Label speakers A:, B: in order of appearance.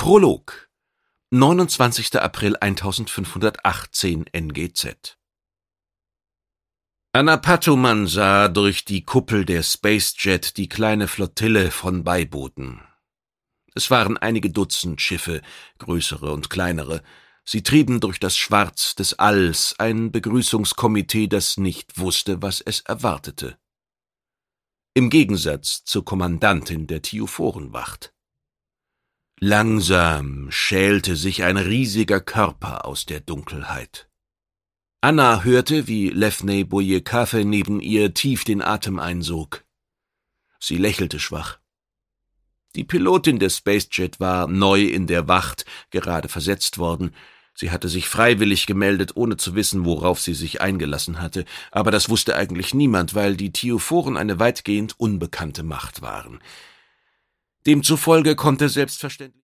A: Prolog 29. April 1518 NGZ. Anna Pattuman sah durch die Kuppel der Spacejet die kleine Flottille von Beibooten. Es waren einige Dutzend Schiffe, größere und kleinere. Sie trieben durch das Schwarz des Alls, ein Begrüßungskomitee, das nicht wusste, was es erwartete. Im Gegensatz zur Kommandantin der Thiophorenwacht. Langsam schälte sich ein riesiger Körper aus der Dunkelheit. Anna hörte, wie Lefnei Boyekhafe neben ihr tief den Atem einsog. Sie lächelte schwach. Die Pilotin des Spacejet war neu in der Wacht, gerade versetzt worden. Sie hatte sich freiwillig gemeldet, ohne zu wissen, worauf sie sich eingelassen hatte. Aber das wusste eigentlich niemand, weil die Thiophoren eine weitgehend unbekannte Macht waren. Demzufolge konnte selbstverständlich